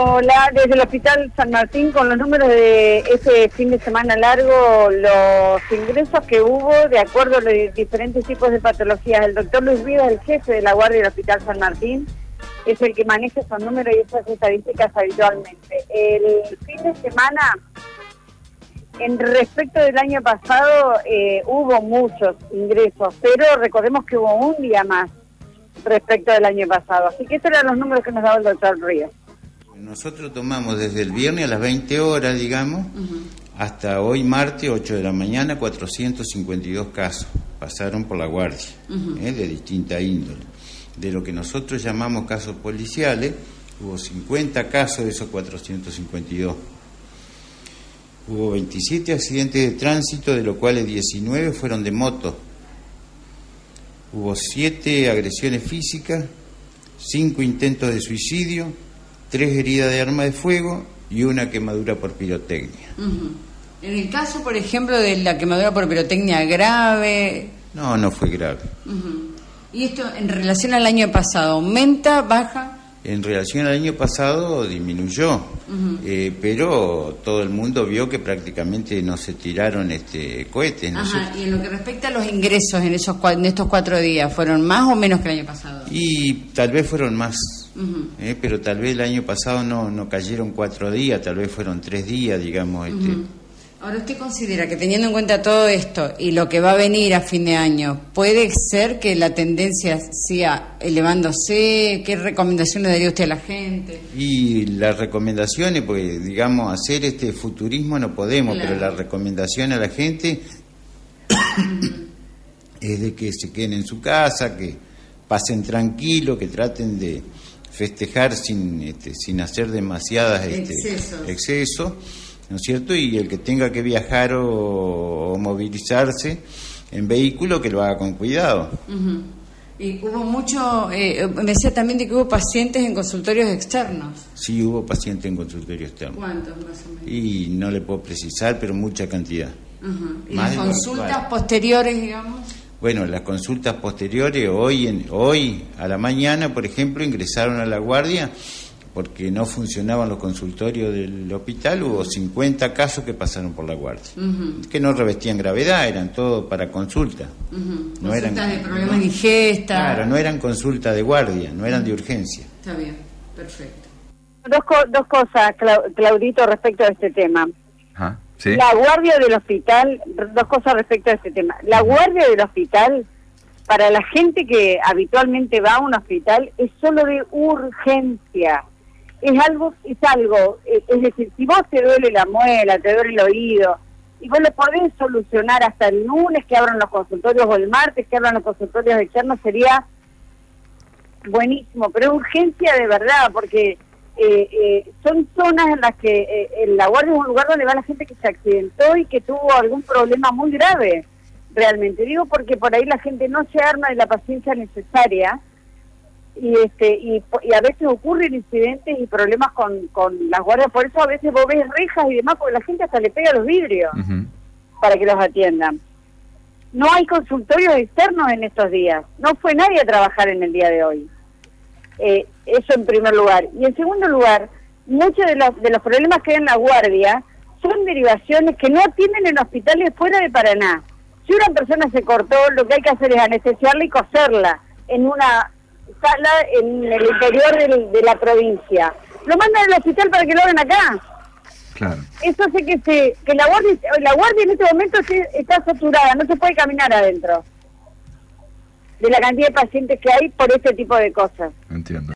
desde el Hospital San Martín, con los números de ese fin de semana largo, los ingresos que hubo de acuerdo a los diferentes tipos de patologías. El doctor Luis Rivas, el jefe de la guardia del Hospital San Martín, es el que maneja esos números y esas estadísticas habitualmente. El fin de semana, en respecto del año pasado, hubo muchos ingresos, pero recordemos que hubo un día más respecto del año pasado. Así que estos eran los números que nos daba el doctor Ríos. Nosotros tomamos desde el viernes a las 20 horas, digamos, hasta hoy martes, 8 de la mañana, 452 casos pasaron por la guardia, de distinta índole. De lo que nosotros llamamos casos policiales, hubo 50 casos de esos 452. Hubo 27 accidentes de tránsito, de los cuales 19 fueron de moto. Hubo 7 agresiones físicas, 5 intentos de suicidio, 3 heridas de arma de fuego y 1 quemadura por pirotecnia. En el caso, por ejemplo, de la quemadura por pirotecnia grave... No fue grave. ¿Y esto en relación al año pasado, aumenta, baja? En relación al año pasado disminuyó, pero todo el mundo vio que prácticamente no se tiraron cohetes, ¿no? Y en lo que respecta a los ingresos en estos 4 días, ¿fueron más o menos que el año pasado? Y tal vez fueron más, pero tal vez el año pasado no cayeron 4 días, tal vez fueron 3 días, digamos. Ahora, ¿usted considera que teniendo en cuenta todo esto y lo que va a venir a fin de año, puede ser que la tendencia siga elevándose? ¿Qué recomendaciones daría usted a la gente? Y las recomendaciones, porque digamos, hacer futurismo no podemos, claro, pero la recomendación a la gente es de que se queden en su casa, que pasen tranquilo, que traten de festejar sin hacer demasiadas excesos, ¿no es cierto? Y el que tenga que viajar o movilizarse en vehículo, que lo haga con cuidado. Y hubo mucho, me decía también de que hubo pacientes en consultorios externos. Sí, hubo pacientes en consultorios externos. ¿Cuántos más o menos? Y no le puedo precisar, pero mucha cantidad. ¿Y las consultas posteriores, digamos? Bueno, las consultas posteriores, hoy a la mañana, por ejemplo, ingresaron a la guardia porque no funcionaban los consultorios del hospital. Hubo 50 casos que pasaron por la guardia, que no revestían gravedad, eran todo para consulta. No consultas de problemas de ingesta. Claro, no eran consultas de guardia, no eran de urgencia. Está bien, perfecto. Dos cosas, Claudito, respecto a este tema. ¿Sí? La guardia del hospital, dos cosas respecto a este tema. La guardia del hospital, para la gente que habitualmente va a un hospital, es solo de urgencia. Es algo, es decir, si vos te duele la muela, te duele el oído, y vos lo podés solucionar hasta el lunes que abran los consultorios, o el martes que abran los consultorios externos, sería buenísimo, pero es urgencia de verdad, porque son zonas en las que la guardia es un lugar donde va la gente que se accidentó y que tuvo algún problema muy grave, realmente. Digo porque por ahí la gente no se arma de la paciencia necesaria, y a veces ocurren incidentes y problemas con las guardias. Por eso a veces vos ves rejas y demás, porque la gente hasta le pega los vidrios para que los atiendan. No hay consultorios externos en estos días, no fue nadie a trabajar en el día de hoy. Eso en primer lugar. Y en segundo lugar, muchos de los problemas que hay en la guardia son derivaciones que no atienden en hospitales fuera de Paraná. Si una persona se cortó, lo que hay que hacer es anestesiarla y coserla en una sala en el interior de la provincia. Lo mandan al hospital para que lo hagan acá. Claro. Eso hace que la guardia en este momento está saturada, no se puede caminar adentro de la cantidad de pacientes que hay por este tipo de cosas. Entiendo.